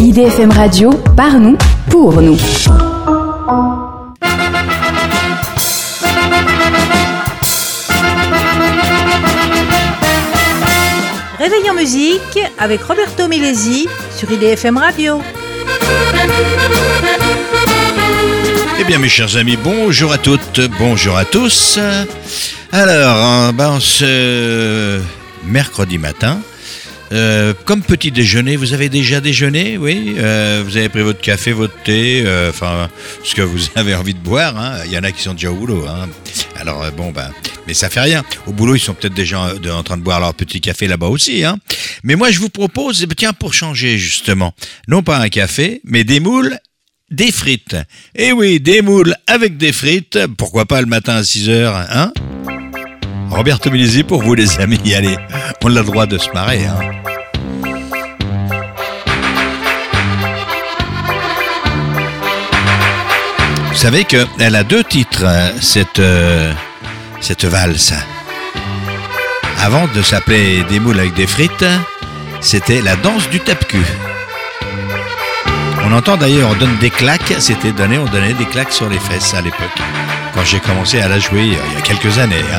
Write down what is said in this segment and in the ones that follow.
IDFM Radio, par nous, pour nous. Réveil en musique avec Roberto Milesi sur IDFM Radio. Eh bien mes chers amis, bonjour à toutes, bonjour à tous. Alors, ce mercredi matin, comme petit déjeuner, vous avez déjà déjeuné, oui, vous avez pris votre café, votre thé, ce que vous avez envie de boire, hein. Il y en a qui sont déjà au boulot, hein. Alors mais ça fait rien. Au boulot, ils sont peut-être déjà en train de boire leur petit café là-bas aussi, hein. Mais moi, je vous propose, tiens, pour changer justement, non pas un café, mais des moules, des frites. Eh oui, des moules avec des frites, pourquoi pas le matin à 6h, hein. Roberto Milesi pour vous les amis, allez, on a le droit de se marrer, hein. Vous savez qu'elle a 2 titres, cette valse. Avant de s'appeler des moules avec des frites, c'était la danse du tape-cul. On entend d'ailleurs, on donne des claques, on donnait des claques sur les fesses à l'époque, quand j'ai commencé à la jouer il y a quelques années, hein.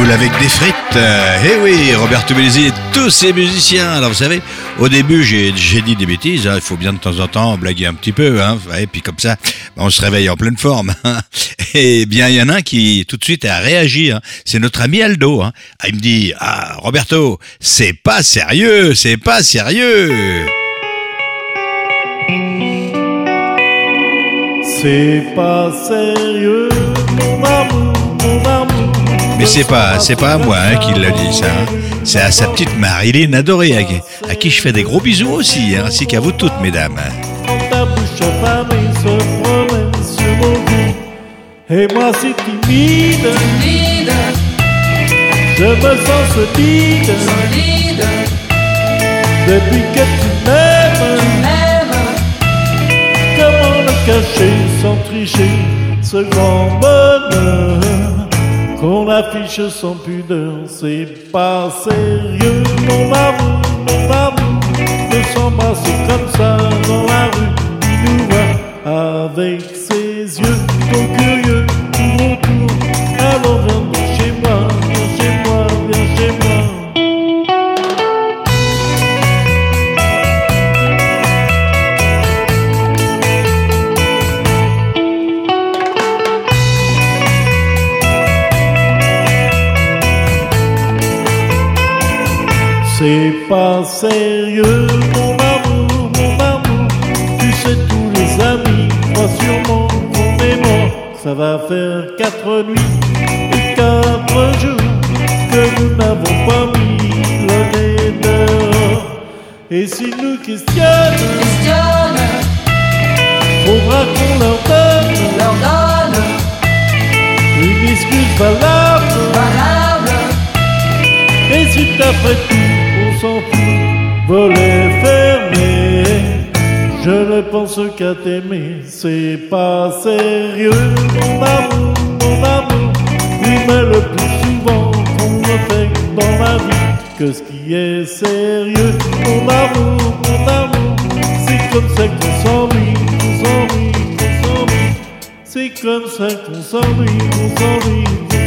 poules avec des frites. Eh oui, Roberto Bellesi et tous ses musiciens. Alors vous savez, au début j'ai dit des bêtises, hein. Il faut bien de temps en temps blaguer un petit peu, hein. Et puis comme ça, on se réveille en pleine forme. Et bien il y en a un qui tout de suite a réagi, hein. C'est notre ami Aldo, hein. Il me dit, ah Roberto, c'est pas sérieux, c'est pas sérieux. C'est pas sérieux, mon amour, mon amour. Mais c'est pas à moi, hein, qui l'a dit ça, hein. C'est à sa petite Marilyn adorée, à qui je fais des gros bisous aussi, hein, ainsi qu'à vous toutes, mesdames. Quand ta bouche affamée se promène sur mon cou, et moi si timide, je me sens solide, depuis que tu m'aimes. Comment le cacher sans tricher, ce grand bonheur qu'on affiche sans pudeur? C'est pas sérieux, mon amour, de s'embrasser comme ça dans la rue. Il nous voit avec ses yeux trop curieux, tout autour. Alors viens chez moi, viens chez moi, viens chez moi. C'est pas sérieux, mon amour, tu sais tous les amis croient sûrement qu'on est mort. Ça va faire 4 nuits et 4 jours que nous n'avons pas mis le nez dehors. Et s'ils nous questionnent, faudra qu'on leur donne une excuse valable. Et si d'après tout on s'en fout, volet fermé, je ne pense qu'à t'aimer. C'est pas sérieux, mon amour, oui, mais le plus souvent qu'on me fait dans la vie que ce qui est sérieux, mon amour, c'est comme ça qu'on s'ennuie, c'est comme ça qu'on s'ennuie.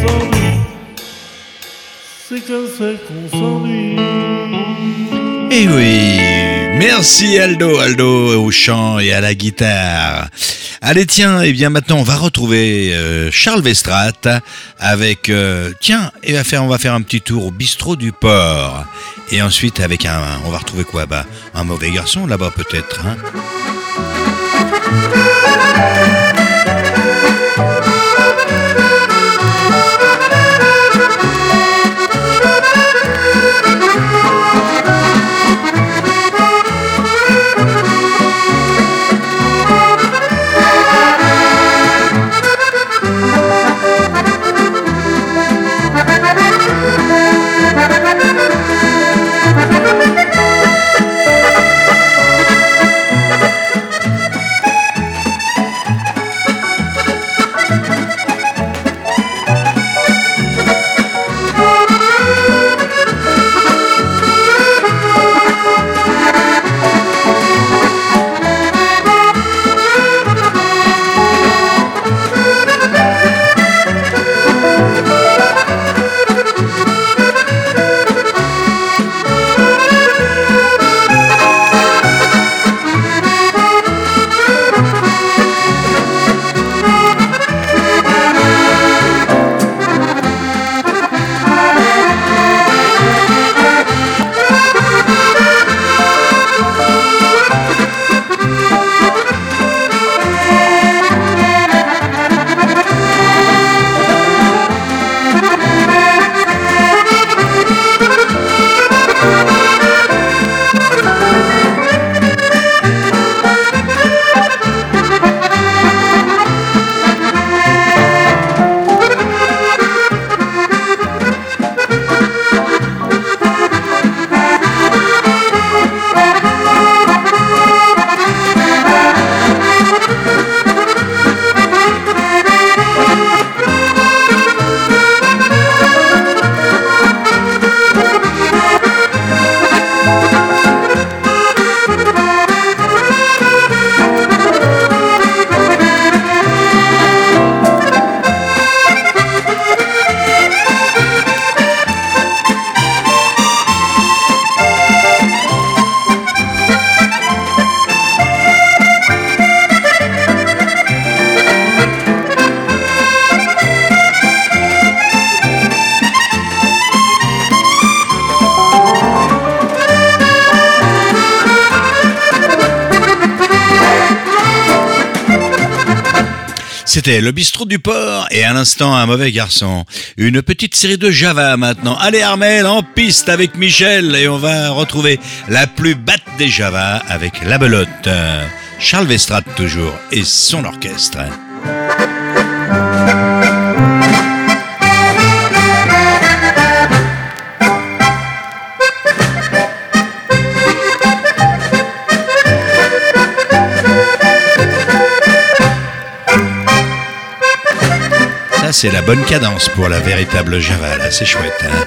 C'est comme ça qu'on s'ennuie. Eh oui, merci Aldo au chant et à la guitare. Allez tiens, et bien maintenant on va retrouver Charles Westrat avec on va faire un petit tour au bistrot du port. Et ensuite avec on va retrouver quoi? Un mauvais garçon là-bas peut-être, hein. C'était le bistrot du port et à l'instant un mauvais garçon. Une petite série de Java maintenant. Allez Armel, en piste avec Michel et on va retrouver la plus batte des Java avec la belote. Charles Westrate toujours et son orchestre. Ça, c'est la bonne cadence pour la véritable Java, là, c'est chouette, hein.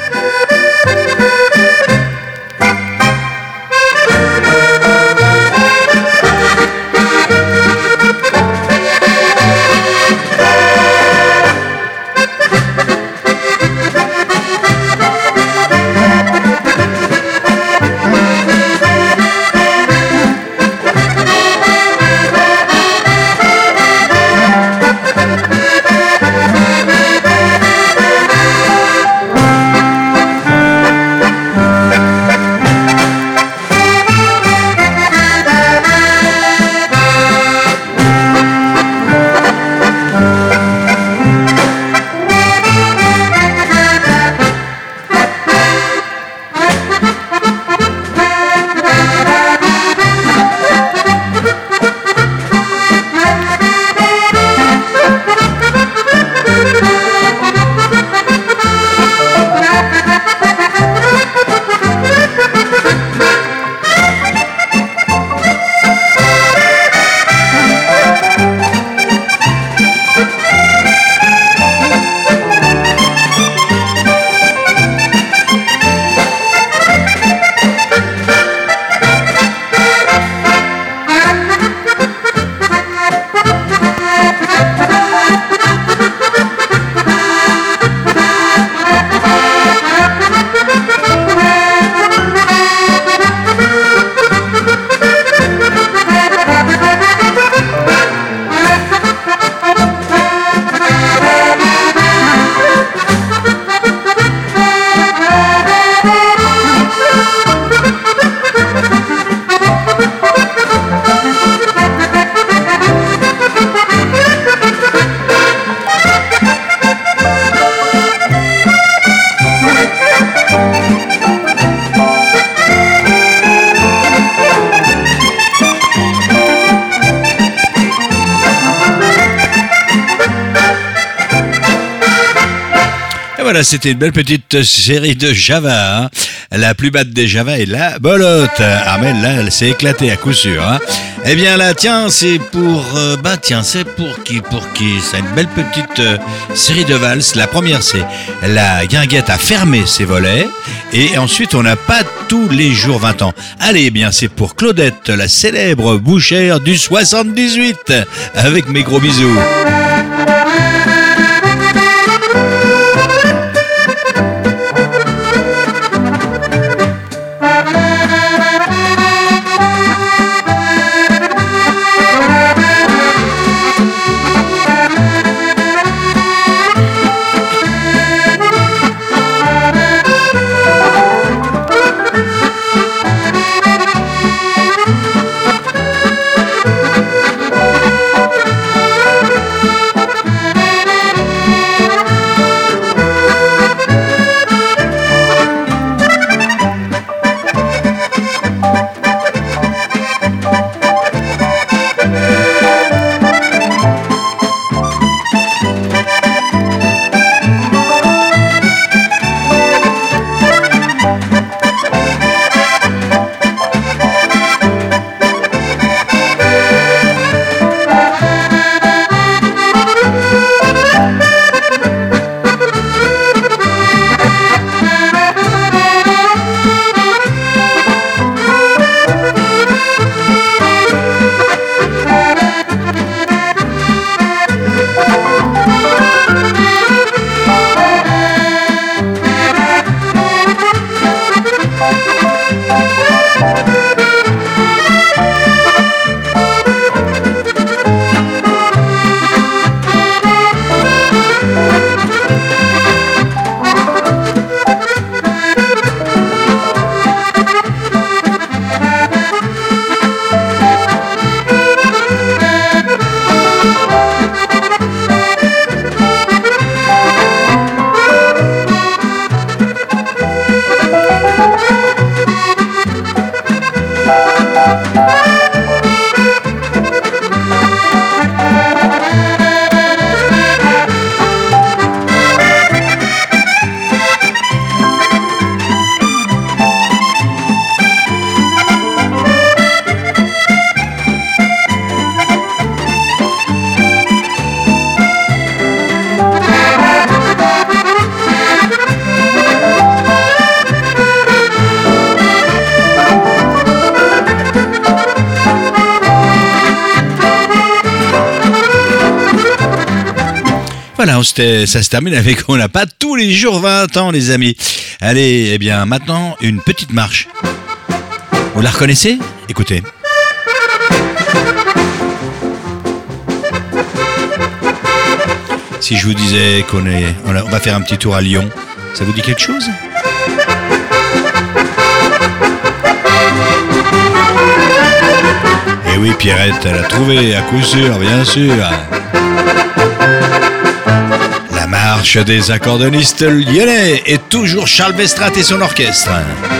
Voilà, c'était une belle petite série de Java, hein. La plus batte des Java est la belote. Armel, là, elle s'est éclatée à coup sûr, hein. Eh bien là, tiens, c'est pour... c'est pour qui C'est une belle petite série de valses. La première, c'est la guinguette a fermé ses volets. Et ensuite, on n'a pas tous les jours 20 ans. Allez, eh bien, c'est pour Claudette, la célèbre bouchère du 78. Avec mes gros bisous. Voilà, ça se termine avec on n'a pas tous les jours 20 ans, les amis. Allez, eh bien, maintenant, une petite marche. Vous la reconnaissez? Écoutez. Si je vous disais qu'on va faire un petit tour à Lyon, ça vous dit quelque chose? Eh oui, Pierrette, elle a trouvé, à coup sûr, bien sûr. La marche des accordonnistes lyonnais et toujours Charles Westrate et son orchestre.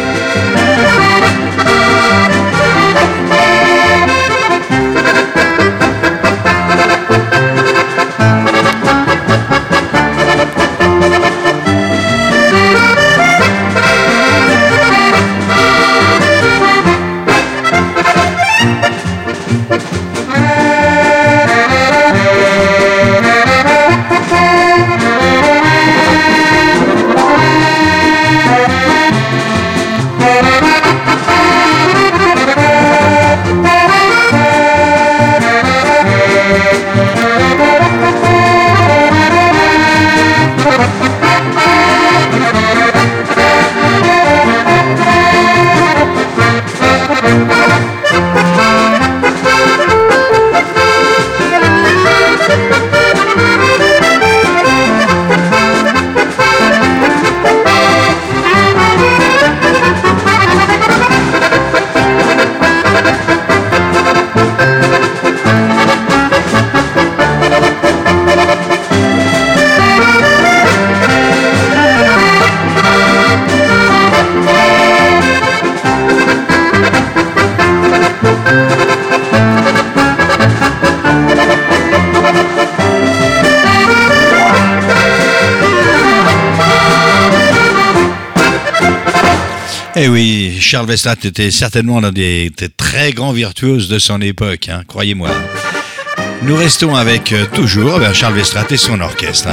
Eh oui, Charles Westrate était certainement l'un des très grands virtuoses de son époque, hein, croyez-moi. Nous restons avec toujours Charles Westrate et son orchestre.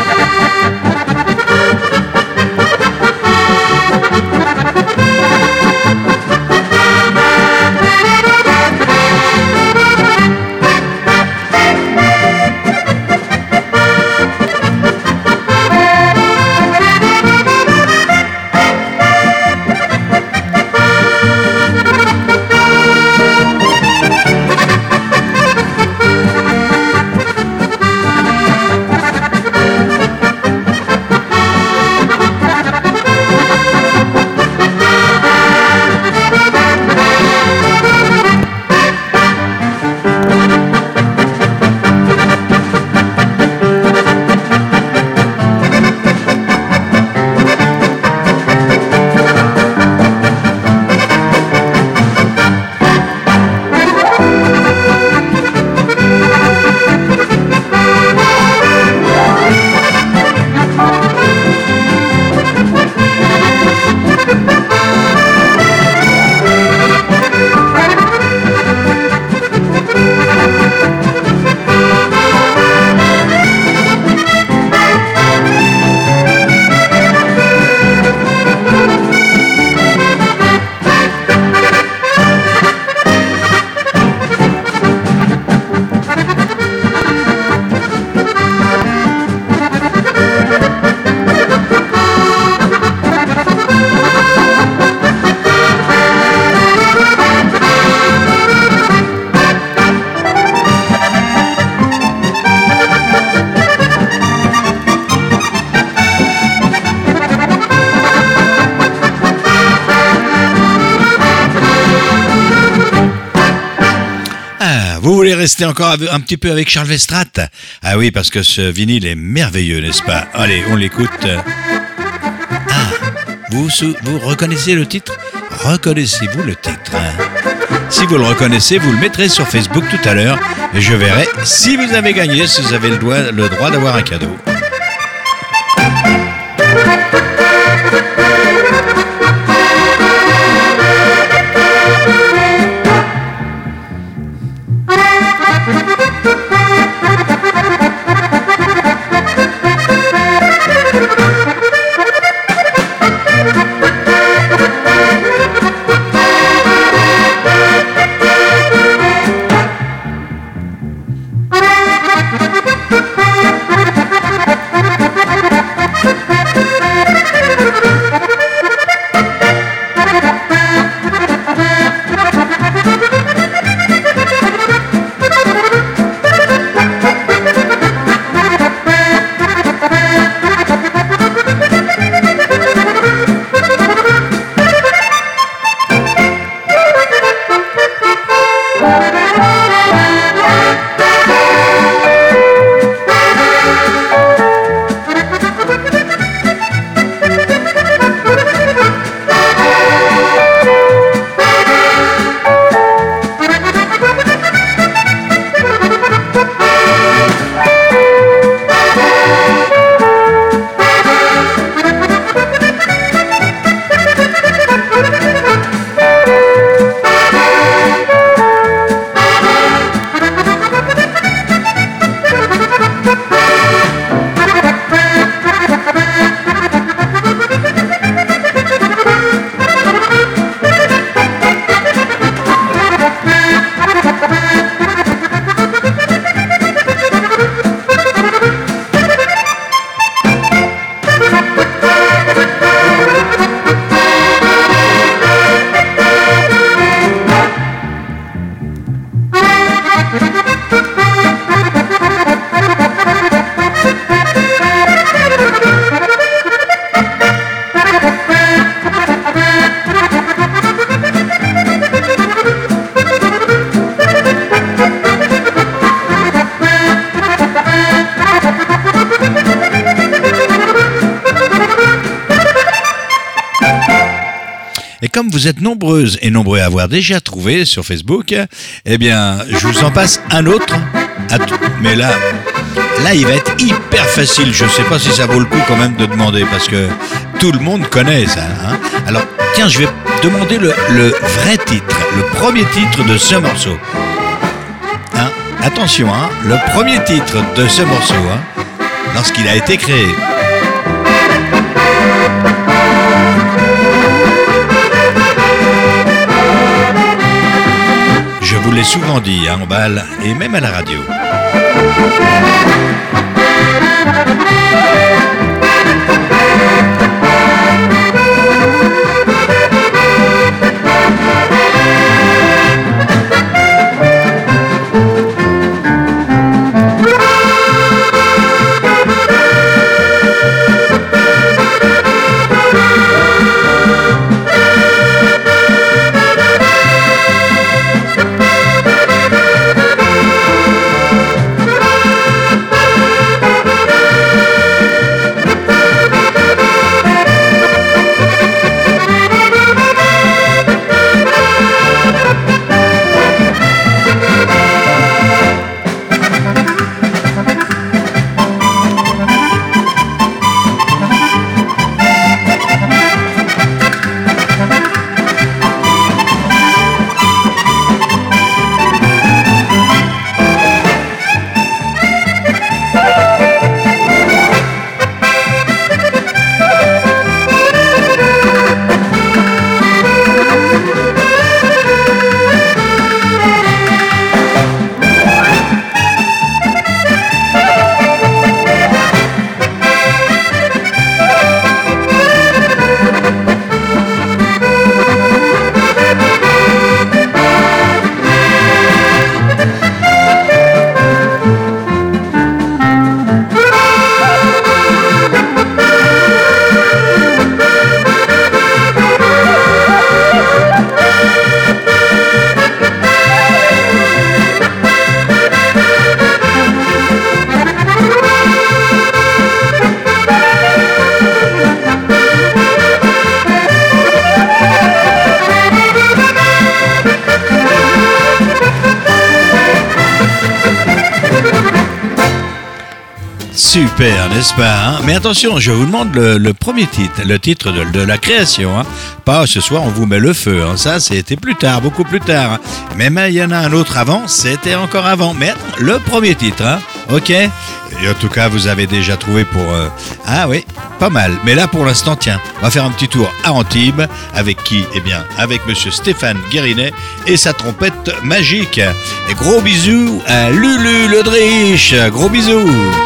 Vous voulez rester encore un petit peu avec Charles Westrate? Ah oui, parce que ce vinyle est merveilleux, n'est-ce pas? Allez, on l'écoute. Ah, vous reconnaissez le titre? Reconnaissez-vous le titre? Si vous le reconnaissez, vous le mettrez sur Facebook tout à l'heure et je verrai si vous avez gagné, si vous avez le droit d'avoir un cadeau. comme vous êtes nombreuses et nombreux à avoir déjà trouvé sur Facebook, eh bien, je vous en passe un autre. Mais là, il va être hyper facile. Je ne sais pas si ça vaut le coup quand même de demander, parce que tout le monde connaît ça. Hein. Alors, tiens, je vais demander le vrai titre, le premier titre de ce morceau. Hein, attention, hein, le premier titre de ce morceau, hein, lorsqu'il a été créé. Je vous l'ai souvent dit, hein, en balle et même à la radio. Super, n'est-ce pas, hein? Mais attention, je vous demande le premier titre, le titre de la création. Hein. Pas ce soir, on vous met le feu. Hein. Ça, c'était plus tard, beaucoup plus tard. Hein. Même il y en a un autre avant, c'était encore avant. Mais attends, le premier titre, hein. Ok. Et en tout cas, vous avez déjà trouvé pour... Ah oui, pas mal. Mais là, pour l'instant, tiens, on va faire un petit tour à Antibes. Avec qui? Eh bien, avec monsieur Stéphane Guérinet et sa trompette magique. Et gros bisous à Lulu Le Driche. Gros bisous.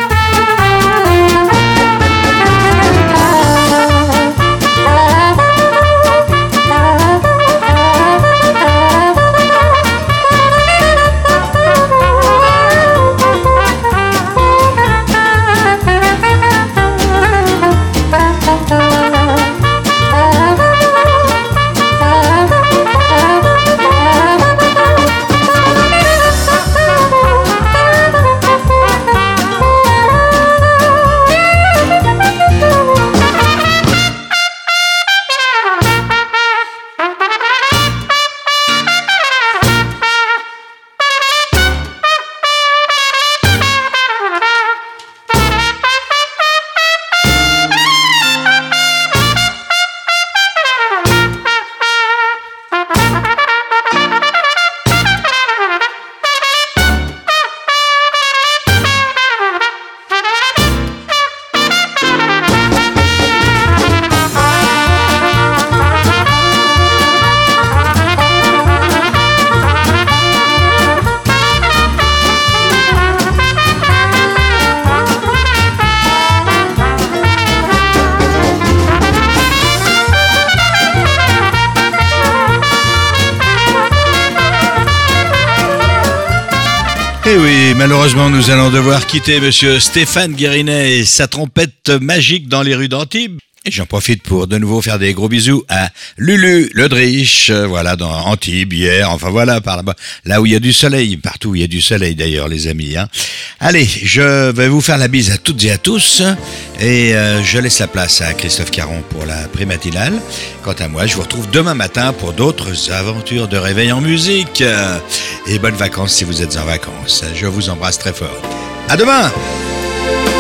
Et oui, malheureusement, nous allons devoir quitter monsieur Stéphane Guérinet et sa trompette magique dans les rues d'Antibes. Et j'en profite pour de nouveau faire des gros bisous à Lulu Ledrich, voilà, dans Antibes, hier, enfin voilà, par là-bas, là où il y a du soleil, partout où il y a du soleil d'ailleurs, les amis. Hein. Allez, je vais vous faire la bise à toutes et à tous, et je laisse la place à Christophe Caron pour la prématinale. Quant à moi, je vous retrouve demain matin pour d'autres aventures de réveil en musique. Et bonnes vacances si vous êtes en vacances. Je vous embrasse très fort. À demain!